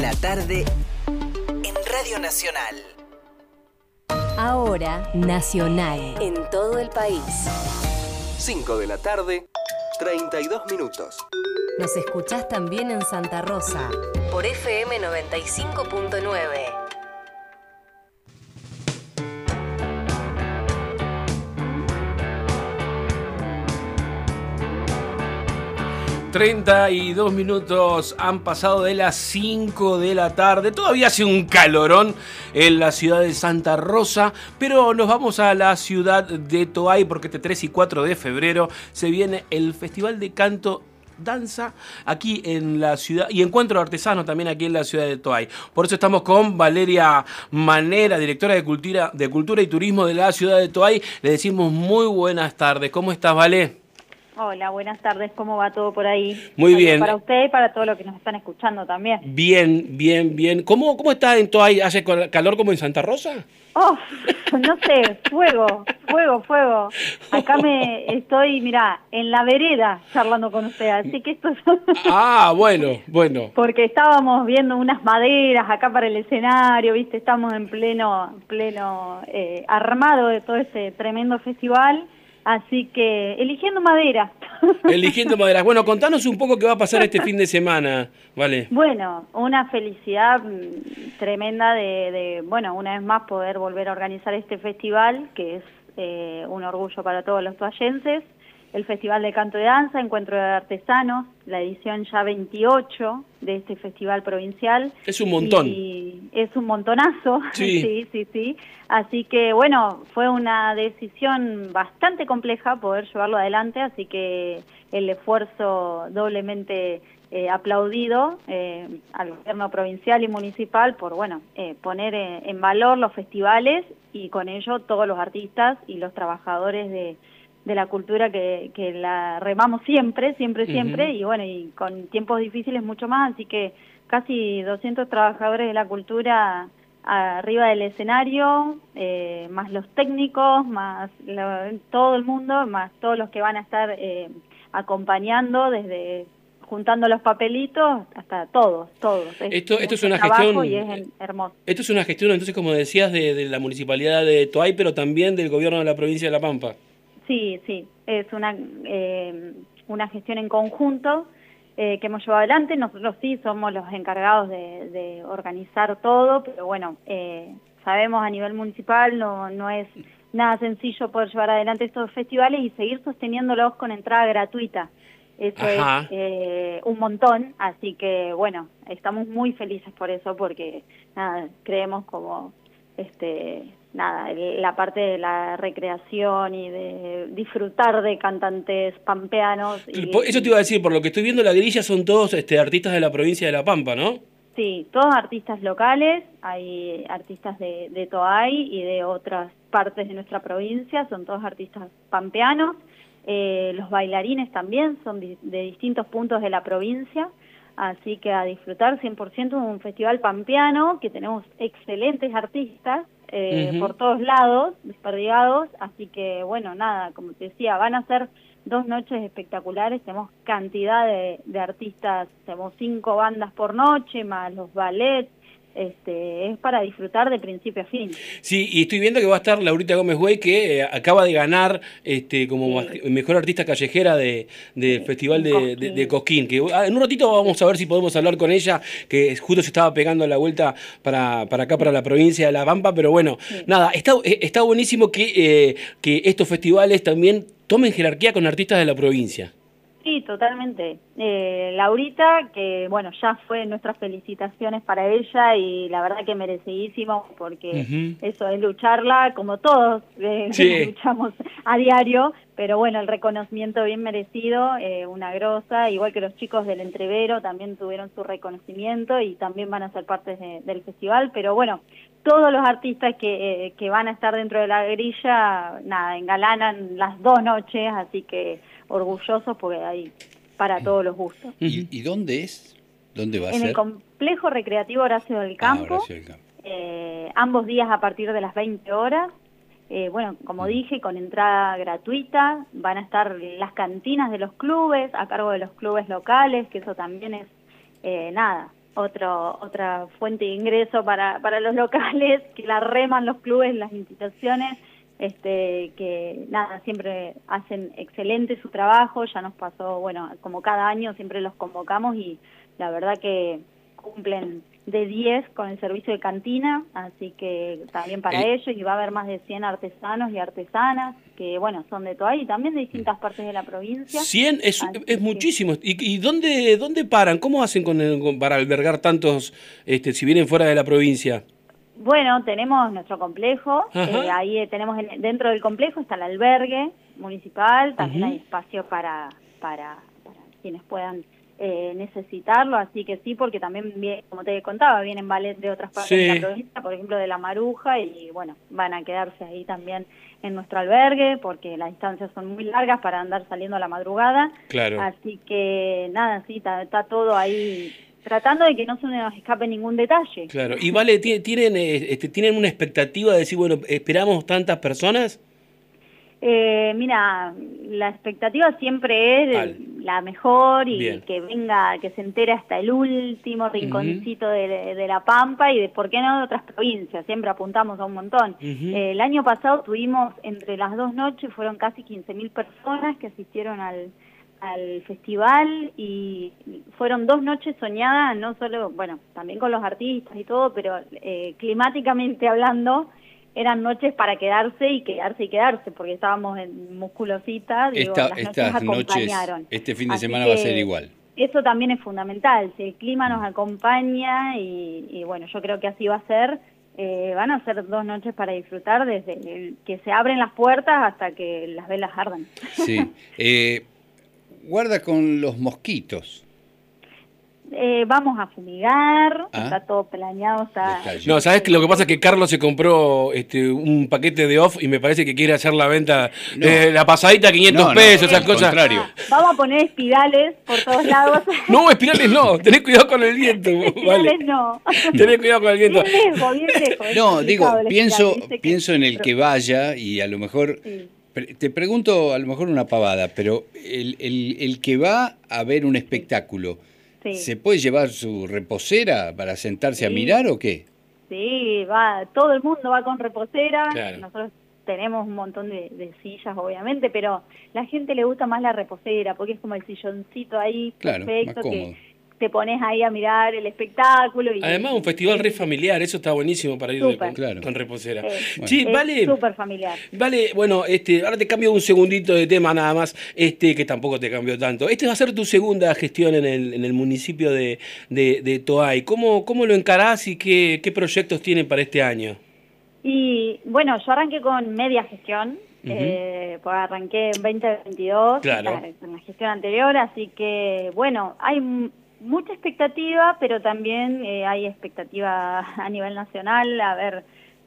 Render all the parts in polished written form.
la tarde en Radio Nacional. Ahora Nacional en todo el país. 5 de la tarde, 32 minutos. Nos escuchás también en Santa Rosa por FM 95.9. 32 minutos han pasado de las 5 de la tarde. Todavía hace un calorón en la ciudad de Santa Rosa, pero nos vamos a la ciudad de Toay porque este 3 y 4 de febrero se viene el Festival de Canto Danza aquí en la ciudad y Encuentro de Artesanos también aquí en la ciudad de Toay. Por eso estamos con Valeria Manera, directora de Cultura y Turismo de la ciudad de Toay. Le decimos muy buenas tardes. ¿Cómo estás, Vale? Hola, buenas tardes. ¿Cómo va todo por ahí? Muy bien. Para usted y para todos los que nos están escuchando también. Bien. ¿Cómo está en Toay? ¿Hace calor como en Santa Rosa? Oh, no sé, fuego. Acá estoy, mirá, en la vereda charlando con usted, así que esto es... Ah, bueno. Porque estábamos viendo unas maderas acá para el escenario, ¿viste? Estamos en pleno armado de todo este tremendo festival. Así que, eligiendo madera. Bueno, contanos un poco qué va a pasar este fin de semana, ¿vale? Bueno, una felicidad tremenda de una vez más poder volver a organizar este festival, que es un orgullo para todos los toayenses. El Festival de Canto y Danza, Encuentro de Artesanos, la edición ya 28 de este festival provincial. Es un montón. Y es un montonazo, sí. Sí. Así que, bueno, fue una decisión bastante compleja poder llevarlo adelante, así que el esfuerzo doblemente aplaudido al gobierno provincial y municipal por, poner en valor los festivales y con ello todos los artistas y los trabajadores de la cultura que la remamos siempre, y con tiempos difíciles mucho más, así que casi 200 trabajadores de la cultura arriba del escenario, más los técnicos, más todo el mundo, más todos los que van a estar acompañando desde juntando los papelitos hasta todos. Esto es una gestión y es hermoso. Esto es una gestión, entonces, como decías, de la municipalidad de Toay, pero también del gobierno de la provincia de La Pampa. Sí, es una gestión en conjunto que hemos llevado adelante. Nosotros sí somos los encargados de organizar todo, pero sabemos a nivel municipal no es nada sencillo poder llevar adelante estos festivales y seguir sosteniéndolos con entrada gratuita. Eso Ajá. es un montón, así que estamos muy felices por eso, porque creemos como la parte de la recreación y de disfrutar de cantantes pampeanos. Eso te iba a decir, por lo que estoy viendo, la grilla son todos artistas de la provincia de La Pampa, ¿no? Sí, todos artistas locales, hay artistas de Toay y de otras partes de nuestra provincia, son todos artistas pampeanos. Los bailarines también son de distintos puntos de la provincia, así que a disfrutar 100% de un festival pampeano, que tenemos excelentes artistas por todos lados, desperdigados, así que como te decía, van a ser 2 noches espectaculares, tenemos cantidad de artistas, tenemos 5 bandas por noche, más los ballets, es para disfrutar de principio a fin. Sí, y estoy viendo que va a estar Laurita Gómez Güey, que acaba de ganar como mejor artista callejera del Festival de Cosquín. Que en un ratito vamos a ver si podemos hablar con ella, que justo se estaba pegando la vuelta para acá, para la provincia de La Pampa, pero está buenísimo que estos festivales también tomen jerarquía con artistas de la provincia. Sí, totalmente. Laurita, que ya fue nuestras felicitaciones para ella y la verdad que merecidísimo, porque eso es lucharla, como todos luchamos a diario, pero el reconocimiento bien merecido, una grosa, igual que los chicos del Entrevero también tuvieron su reconocimiento y también van a ser parte del festival, pero todos los artistas que van a estar dentro de la grilla, engalanan las 2 noches, así que orgullosos porque hay para todos los gustos. ¿Y dónde es? ¿Dónde va a ser? En el Complejo Recreativo Horacio del Campo. Horacio del Campo. Ambos días a partir de las 20 horas. Como dije, con entrada gratuita. Van a estar las cantinas de los clubes, a cargo de los clubes locales, que eso también es, otra fuente de ingreso para los locales, que la reman los clubes, las instituciones, que nada, siempre hacen excelente su trabajo. Ya nos pasó, bueno, como cada año siempre los convocamos y la verdad que cumplen de 10 con el servicio de cantina, así que también para ellos, y va a haber más de 100 artesanos y artesanas, que bueno, son de Toay y también de distintas partes de la provincia. 100 es muchísimo. ¿Y dónde paran? ¿Cómo hacen para albergar tantos, si vienen fuera de la provincia? Bueno, tenemos nuestro complejo, ahí tenemos dentro del complejo está el albergue municipal, también hay espacio para quienes puedan necesitarlo, así que sí, porque también, como te contaba, vienen ballet de otras partes de la provincia, por ejemplo de La Maruja, y bueno, van a quedarse ahí también en nuestro albergue, porque las distancias son muy largas para andar saliendo a la madrugada. Claro. Así que nada, sí, está todo ahí, tratando de que no se nos escape ningún detalle. Claro, y vale, ¿tienen una expectativa de decir, bueno, esperamos tantas personas? Mira, la expectativa siempre es la mejor y que venga, que se entere hasta el último rinconcito de La Pampa y de por qué no de otras provincias, siempre apuntamos a un montón. El año pasado tuvimos entre las 2 noches, fueron casi 15.000 personas que asistieron al festival y fueron 2 noches soñadas, no solo, bueno, también con los artistas y todo, pero climáticamente hablando, eran noches para quedarse y quedarse, porque estábamos en Musculosita, digo, las noches acompañaron. Este fin de semana va a ser igual. Eso también es fundamental, si el clima nos acompaña y bueno, yo creo que así va a ser. Van a ser 2 noches para disfrutar desde que se abren las puertas hasta que las velas ardan. Sí. Guarda con los mosquitos. Vamos a fumigar, está todo planeado. No, ¿sabés que lo que pasa es que Carlos se compró un paquete de off y me parece que quiere hacer la venta, la pasadita 500 pesos, esas cosas? Contrario. Vamos a poner espirales por todos lados. No, espirales no, tenés cuidado con el viento. Espirales no. Tenés cuidado con el viento. Bien lejos. No, digo, pienso en el que vaya y a lo mejor... Sí. Te pregunto, a lo mejor una pavada, pero el que va a ver un espectáculo... Sí. ¿Se puede llevar su reposera para sentarse a mirar o qué? Sí, todo el mundo va con reposera. Claro. Nosotros tenemos un montón de sillas, obviamente, pero la gente le gusta más la reposera porque es como el silloncito ahí, perfecto, más cómodo. Que te pones ahí a mirar el espectáculo. Y además, un festival re familiar, eso está buenísimo para ir con reposera. Sí, vale. Súper familiar. Vale, bueno, ahora te cambio un segundito de tema nada más, que tampoco te cambió tanto. Va a ser tu segunda gestión en el municipio de Toay. ¿Cómo lo encarás y qué proyectos tienen para este año? Y bueno, yo arranqué con media gestión. Pues arranqué en 2022, en la gestión anterior, así que bueno, hay mucha expectativa, pero también hay expectativa a nivel nacional, a ver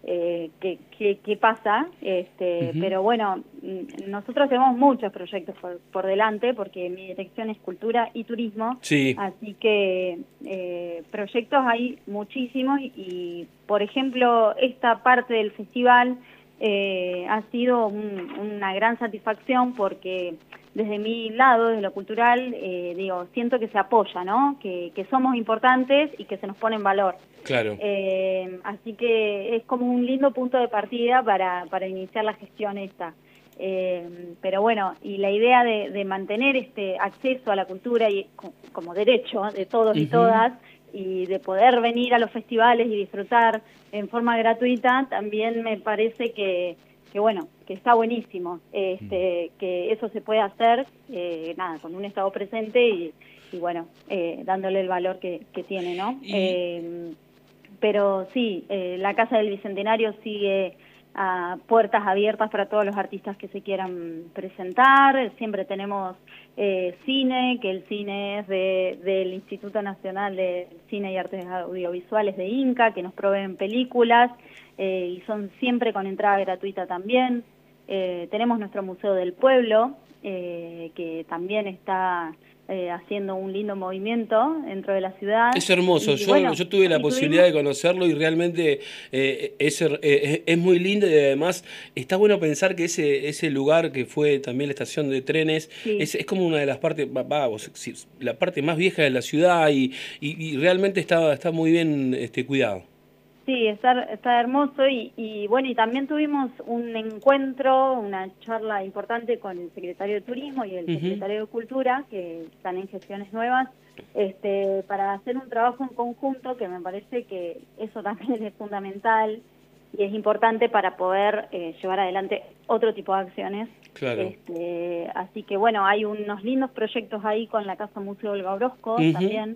qué pasa, pero bueno, nosotros tenemos muchos proyectos por delante, porque mi dirección es Cultura y Turismo, así que proyectos hay muchísimos y por ejemplo, esta parte del festival ha sido una gran satisfacción porque desde mi lado, desde lo cultural, siento que se apoya, ¿no? Que somos importantes y que se nos pone en valor. Claro. Así que es como un lindo punto de partida para iniciar la gestión esta. Pero bueno, y la idea de mantener este acceso a la cultura y como derecho de todos y todas, y de poder venir a los festivales y disfrutar en forma gratuita, también me parece que bueno, que está buenísimo, que eso se puede hacer, con un Estado presente y bueno, dándole el valor que tiene, ¿no? Pero sí, la Casa del Bicentenario sigue a puertas abiertas para todos los artistas que se quieran presentar. Siempre tenemos cine, que el cine es del Instituto Nacional de Cine y Artes Audiovisuales de INCA, que nos proveen películas y son siempre con entrada gratuita también. Tenemos nuestro Museo del Pueblo, que también está haciendo un lindo movimiento dentro de la ciudad. Es hermoso, yo tuve la posibilidad de conocerlo y realmente es muy lindo, y además está bueno pensar que ese lugar que fue también la estación de trenes es como una de las partes, la parte más vieja de la ciudad y realmente está muy bien cuidado. Sí, está hermoso y bueno, y también tuvimos un encuentro, una charla importante con el secretario de Turismo y el secretario de Cultura, que están en gestiones nuevas, para hacer un trabajo en conjunto, que me parece que eso también es fundamental y es importante para poder llevar adelante otro tipo de acciones. Claro. Así que bueno, hay unos lindos proyectos ahí con la Casa Museo Olga Orozco también,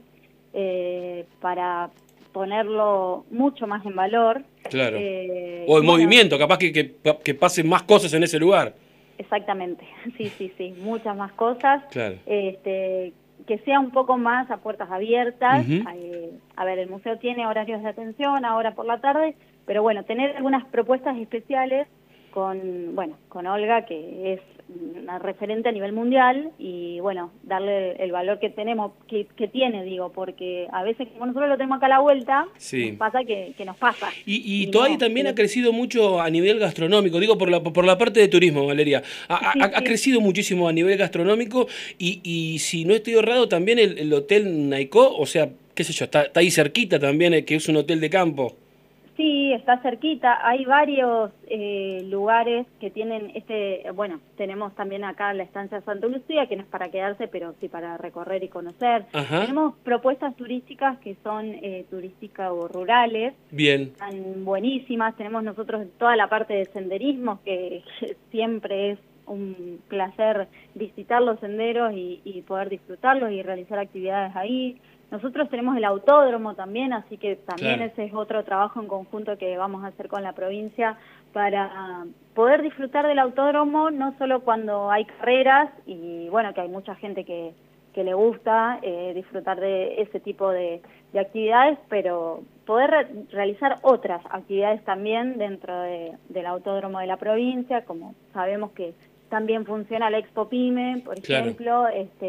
para ponerlo mucho más en valor. Claro. O en movimiento, capaz que pasen más cosas en ese lugar. Exactamente, sí, muchas más cosas. Claro. Que sea un poco más a puertas abiertas. A ver, el museo tiene horarios de atención ahora por la tarde, pero bueno, tener algunas propuestas especiales con Olga, que es una referente a nivel mundial, y bueno, darle el valor que tenemos, que tiene, porque a veces como nosotros lo tenemos acá a la vuelta, nos pasa que nos pasa. Y Toay también ha crecido mucho a nivel gastronómico, por la parte de turismo, Valeria. Ha crecido muchísimo a nivel gastronómico y si no estoy errado, también el Hotel Naicó, o sea, qué sé yo, está ahí cerquita también, que es un hotel de campo. Sí, está cerquita. Hay varios lugares que tienen tenemos también acá la estancia Santa Lucía, que no es para quedarse, pero sí para recorrer y conocer. Tenemos propuestas turísticas que son turísticas o rurales. Bien. Están buenísimas. Tenemos nosotros toda la parte de senderismo, que siempre es un placer visitar los senderos y poder disfrutarlos y realizar actividades ahí. Nosotros tenemos el autódromo también, así que también ese es otro trabajo en conjunto que vamos a hacer con la provincia para poder disfrutar del autódromo, no solo cuando hay carreras, y bueno, que hay mucha gente que le gusta disfrutar de ese tipo de actividades, pero poder realizar otras actividades también dentro del autódromo de la provincia, como sabemos que también funciona la Expo Pyme, por ejemplo,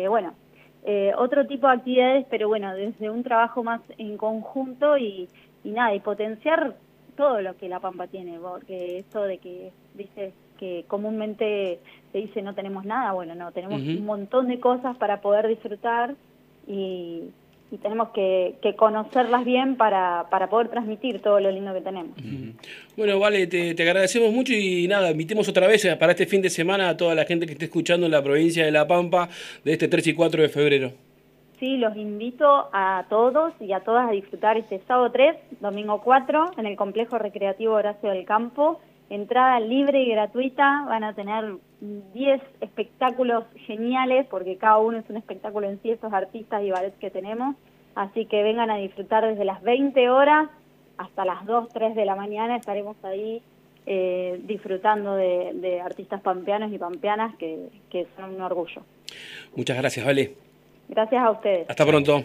otro tipo de actividades, pero bueno, desde un trabajo más en conjunto y potenciar todo lo que La Pampa tiene, porque esto de que dices que comúnmente se dice no tenemos nada, bueno, no, tenemos un montón de cosas para poder disfrutar y tenemos que conocerlas bien para poder transmitir todo lo lindo que tenemos. Bueno, Vale, te agradecemos mucho y nada, invitemos otra vez para este fin de semana a toda la gente que esté escuchando en la provincia de La Pampa de este 3 y 4 de febrero. Sí, los invito a todos y a todas a disfrutar este sábado 3, domingo 4, en el Complejo Recreativo Horacio del Campo. Entrada libre y gratuita, van a tener 10 espectáculos geniales, porque cada uno es un espectáculo en sí, estos artistas y ballets que tenemos. Así que vengan a disfrutar desde las 20 horas hasta las 2, 3 de la mañana, estaremos ahí disfrutando de artistas pampeanos y pampeanas que son un orgullo. Muchas gracias, Vale. Gracias a ustedes. Hasta pronto.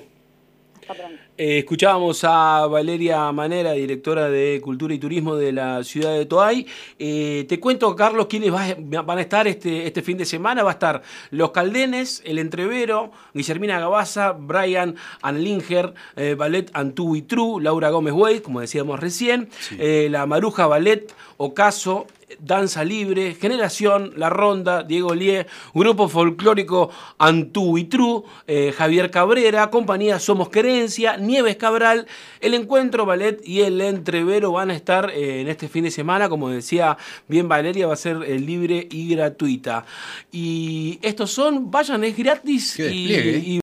Escuchábamos a Valeria Manera, directora de Cultura y Turismo de la ciudad de Toay. Te cuento, Carlos, quiénes van a estar este fin de semana. Va a estar Los Caldenes, El Entrevero, Guillermina Gabaza, Brian Anlinger, Ballet Antú y True, Laura Gómez Wey, como decíamos recién, La Maruja Ballet, Ocaso, Danza Libre, Generación, La Ronda, Diego Lié, Grupo Folclórico Antú y True, Javier Cabrera, Compañía Somos Querencia, Nieves Cabral, El Encuentro Ballet y El Entrevero van a estar en este fin de semana, como decía bien Valeria, va a ser libre y gratuita. Y estos vayan, es gratis. Qué despliegue. Y